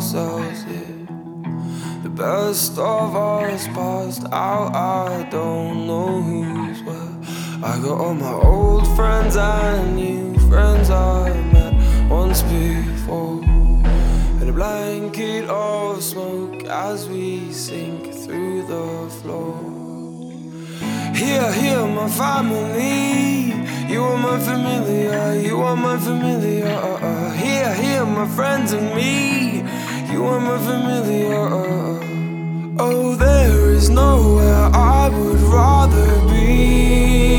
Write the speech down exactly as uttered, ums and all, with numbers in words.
ourselves here. The best of us passed out, I don't know who's where. I got all my old friends and new friends I met once before, and a blanket of smoke as we sink through the floor. Here, here, my family, you are my familiar, you are my familiar. Here, here, my friends and me, you are my familiar. Oh, there is nowhere I would rather be.